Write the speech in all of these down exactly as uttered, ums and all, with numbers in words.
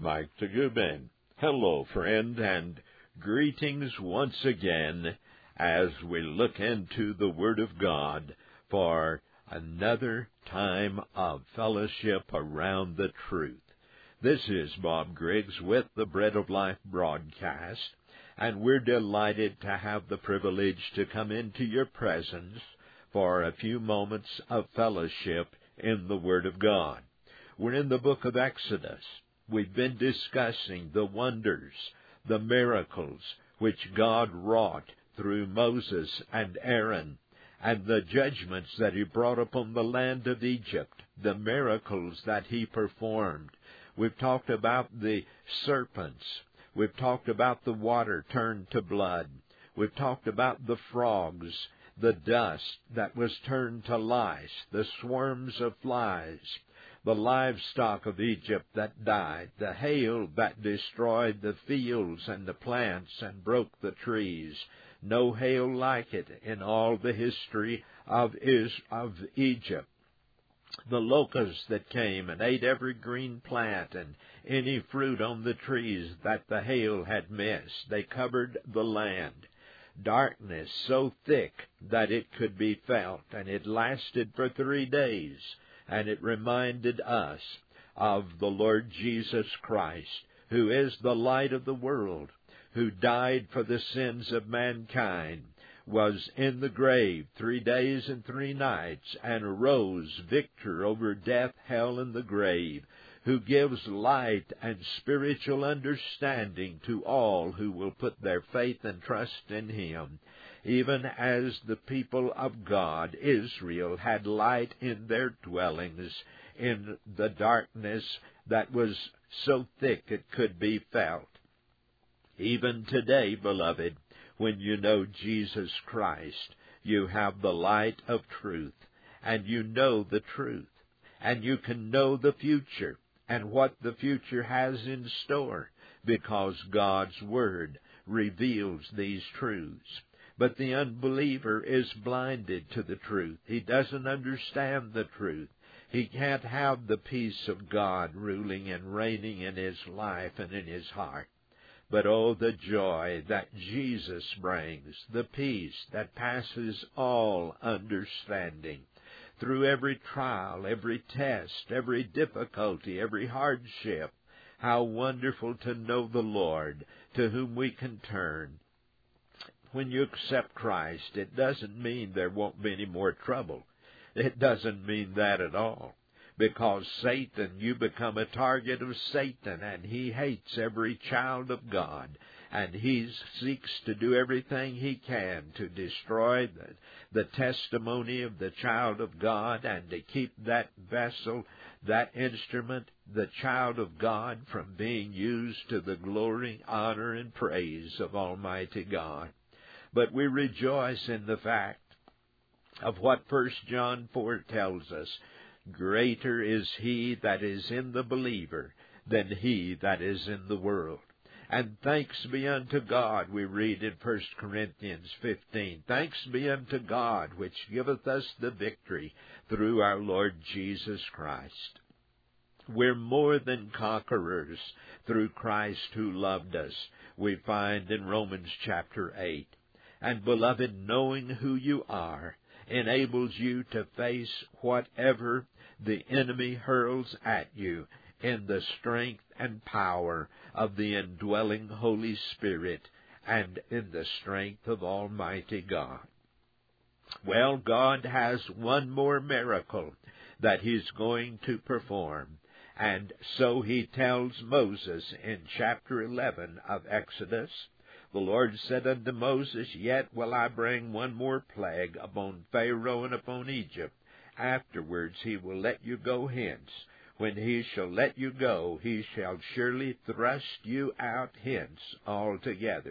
Mike Tagubin. Hello, friend, and greetings once again as we look into the Word of God for another time of fellowship around the truth. This is Bob Griggs with the Bread of Life broadcast, and we're delighted to have the privilege to come into your presence for a few moments of fellowship in the Word of God. We're in the book of Exodus. We've been discussing the wonders, the miracles which God wrought through Moses and Aaron, and the judgments that he brought upon the land of Egypt, the miracles that he performed. We've talked about the serpents. We've talked about the water turned to blood. We've talked about the frogs, the dust that was turned to lice, the swarms of flies, the livestock of Egypt that died, the hail that destroyed the fields and the plants and broke the trees. No hail like it in all the history of, Is- of Egypt. The locusts that came and ate every green plant and any fruit on the trees that the hail had missed. They covered the land. Darkness so thick that it could be felt, and it lasted for three days. And it reminded us of the Lord Jesus Christ, who is the light of the world, who died for the sins of mankind, was in the grave three days and three nights, and arose victor over death, hell, and the grave, who gives light and spiritual understanding to all who will put their faith and trust in him. Even as the people of God, Israel, had light in their dwellings in the darkness that was so thick it could be felt. Even today, beloved, when you know Jesus Christ, you have the light of truth, and you know the truth, and you can know the future and what the future has in store, because God's Word reveals these truths. But the unbeliever is blinded to the truth. He doesn't understand the truth. He can't have the peace of God ruling and reigning in his life and in his heart. But oh, the joy that Jesus brings, the peace that passes all understanding. Through every trial, every test, every difficulty, every hardship, how wonderful to know the Lord, to whom we can turn. When you accept Christ, it doesn't mean there won't be any more trouble. It doesn't mean that at all. Because Satan, you become a target of Satan, and he hates every child of God, and he seeks to do everything he can to destroy the, the testimony of the child of God and to keep that vessel, that instrument, the child of God, from being used to the glory, honor, and praise of Almighty God. But we rejoice in the fact of what First John four tells us. Greater is he that is in the believer than he that is in the world. And thanks be unto God, we read in First Corinthians fifteen. Thanks be unto God, which giveth us the victory through our Lord Jesus Christ. We're more than conquerors through Christ who loved us, we find in Romans chapter eight. And beloved, knowing who you are enables you to face whatever the enemy hurls at you in the strength and power of the indwelling Holy Spirit and in the strength of Almighty God. Well, God has one more miracle that he's going to perform. And so he tells Moses in chapter eleven of Exodus, the Lord said unto Moses, Yet will I bring one more plague upon Pharaoh and upon Egypt. Afterwards he will let you go hence. When he shall let you go, he shall surely thrust you out hence altogether.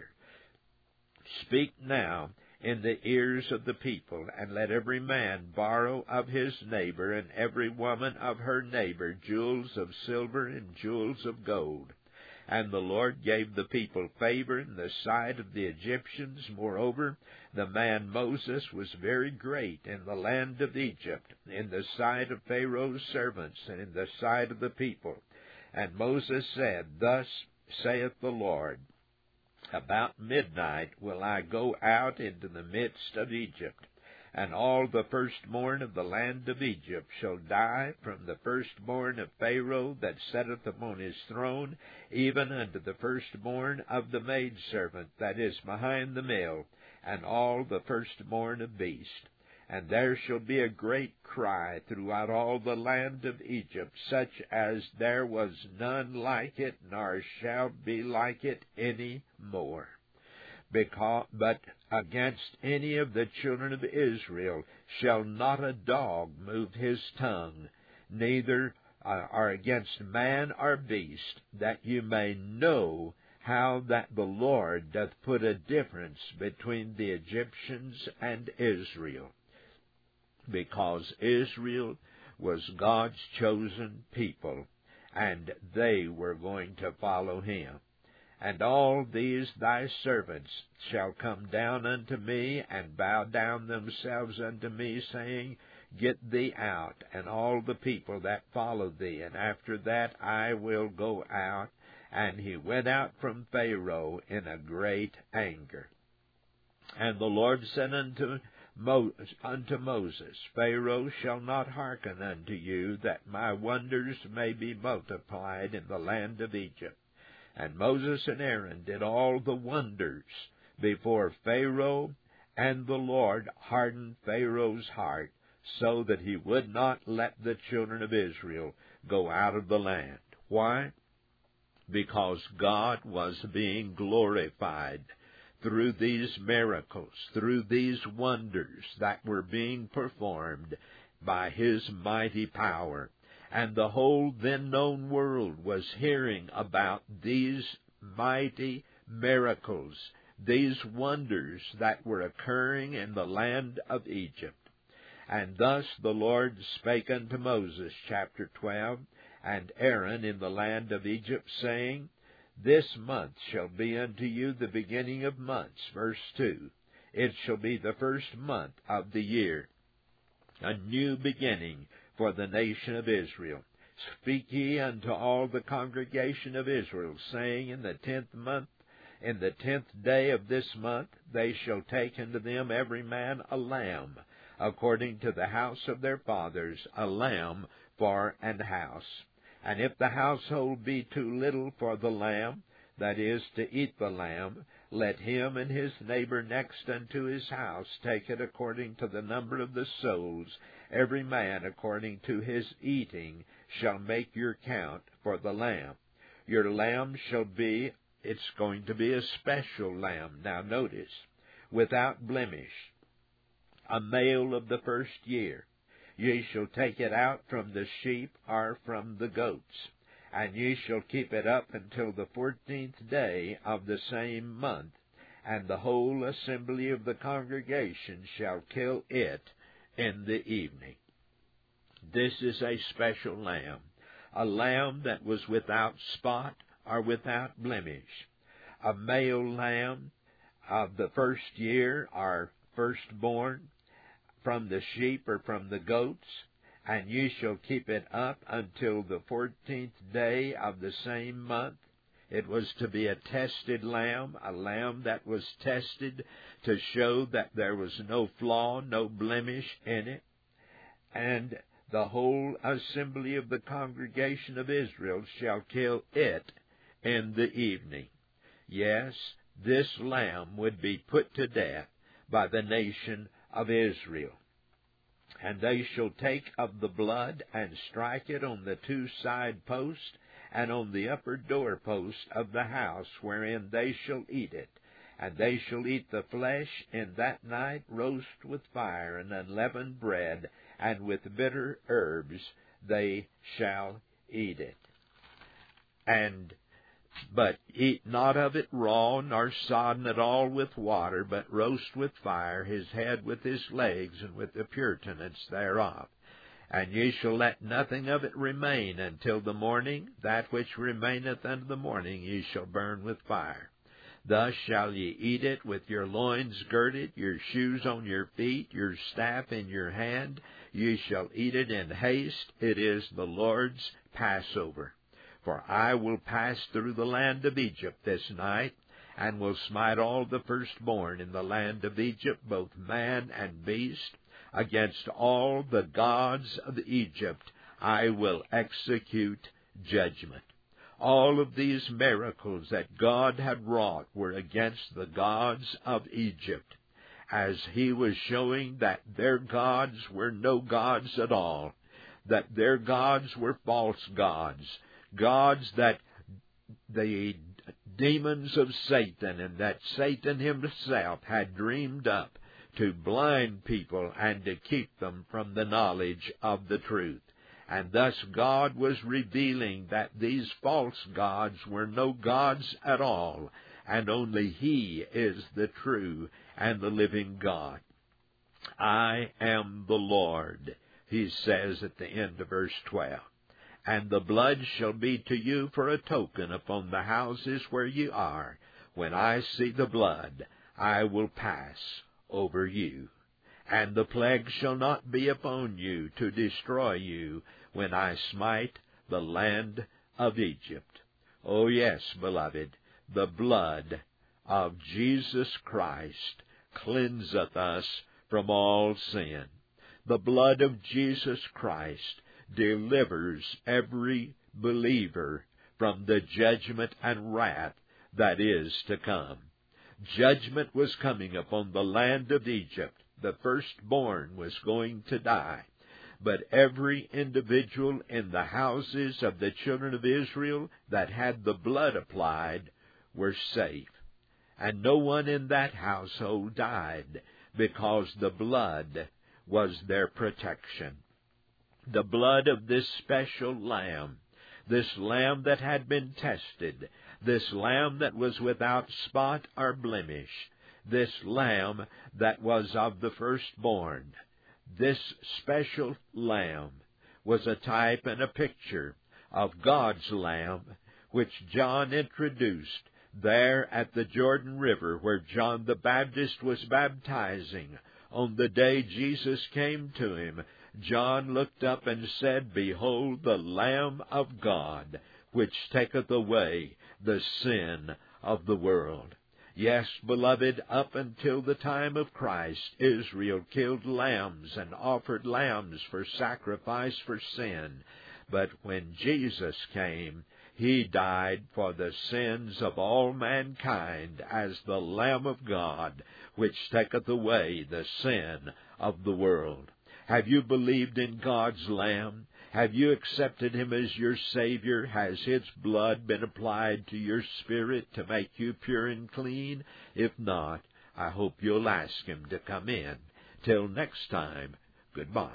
Speak now in the ears of the people, and let every man borrow of his neighbor, and every woman of her neighbor, jewels of silver and jewels of gold. And the Lord gave the people favor in the sight of the Egyptians. Moreover, the man Moses was very great in the land of Egypt, in the sight of Pharaoh's servants, and in the sight of the people. And Moses said, Thus saith the Lord, About midnight will I go out into the midst of Egypt, and all the firstborn of the land of Egypt shall die, from the firstborn of Pharaoh that sitteth upon his throne, even unto the firstborn of the maidservant that is behind the mill, and all the firstborn of beast. And there shall be a great cry throughout all the land of Egypt, such as there was none like it, nor shall be like it any more. Because, but against any of the children of Israel shall not a dog move his tongue, neither uh, or against man or beast, that you may know how that the Lord doth put a difference between the Egyptians and Israel. Because Israel was God's chosen people, and they were going to follow him. And all these thy servants shall come down unto me, and bow down themselves unto me, saying, Get thee out, and all the people that follow thee, and after that I will go out. And he went out from Pharaoh in a great anger. And the Lord said unto Moses, unto Moses, Pharaoh shall not hearken unto you, that my wonders may be multiplied in the land of Egypt. And Moses and Aaron did all the wonders before Pharaoh, and the Lord hardened Pharaoh's heart, so that he would not let the children of Israel go out of the land. Why? Because God was being glorified through these miracles, through these wonders that were being performed by his mighty power. And the whole then known world was hearing about these mighty miracles, these wonders that were occurring in the land of Egypt. And thus the Lord spake unto Moses, chapter twelve, and Aaron in the land of Egypt, saying, This month shall be unto you the beginning of months. Verse two. It shall be the first month of the year, a new beginning for the nation of Israel. Speak ye unto all the congregation of Israel, saying, In the tenth month, in the tenth day of this month, they shall take unto them every man a lamb, according to the house of their fathers, a lamb for an house. And if the household be too little for the lamb, that is, to eat the lamb, let him and his neighbor next unto his house take it according to the number of the souls. Every man according to his eating shall make your count for the lamb. Your lamb shall be, it's going to be a special lamb. Now notice, without blemish, a male of the first year. Ye shall take it out from the sheep or from the goats, and ye shall keep it up until the fourteenth day of the same month, and the whole assembly of the congregation shall kill it in the evening. This is a special lamb, a lamb that was without spot or without blemish, a male lamb of the first year or firstborn, from the sheep or from the goats, and ye shall keep it up until the fourteenth day of the same month. It was to be a tested lamb, a lamb that was tested to show that there was no flaw, no blemish in it. And the whole assembly of the congregation of Israel shall kill it in the evening. Yes, this lamb would be put to death by the nation of Israel. And they shall take of the blood and strike it on the two side posts and on the upper doorpost of the house wherein they shall eat it. And they shall eat the flesh in that night, roast with fire and unleavened bread, and with bitter herbs they shall eat it. And But eat not of it raw, nor sodden at all with water, but roast with fire his head with his legs, and with the purtenance thereof. And ye shall let nothing of it remain until the morning. That which remaineth unto the morning ye shall burn with fire. Thus shall ye eat it with your loins girded, your shoes on your feet, your staff in your hand. Ye shall eat it in haste. It is the Lord's Passover. For I will pass through the land of Egypt this night, and will smite all the firstborn in the land of Egypt, both man and beast. Against all the gods of Egypt I will execute judgment. All of these miracles that God had wrought were against the gods of Egypt, as he was showing that their gods were no gods at all, that their gods were false gods, gods that the demons of Satan and that Satan himself had dreamed up to blind people and to keep them from the knowledge of the truth. And thus God was revealing that these false gods were no gods at all, and only He is the true and the living God. I am the Lord, He says at the end of verse twelve. And the blood shall be to you for a token upon the houses where you are. When I see the blood, I will pass over you. And the plague shall not be upon you to destroy you when I smite the land of Egypt. Oh yes, beloved, the blood of Jesus Christ cleanseth us from all sin. The blood of Jesus Christ delivers every believer from the judgment and wrath that is to come. Judgment was coming upon the land of Egypt. The firstborn was going to die. But every individual in the houses of the children of Israel that had the blood applied were safe. And no one in that household died, because the blood was their protection. The blood of this special lamb, this lamb that had been tested, this lamb that was without spot or blemish, this lamb that was of the firstborn, this special lamb was a type and a picture of God's lamb, which John introduced there at the Jordan River, where John the Baptist was baptizing. On the day Jesus came to him, John looked up and said, Behold the Lamb of God, which taketh away the sin of the world. Yes, beloved, up until the time of Christ, Israel killed lambs and offered lambs for sacrifice for sin. But when Jesus came, He died for the sins of all mankind as the Lamb of God, which taketh away the sin of the world. Have you believed in God's Lamb? Have you accepted Him as your Savior? Has His blood been applied to your spirit to make you pure and clean? If not, I hope you'll ask Him to come in. Till next time, goodbye.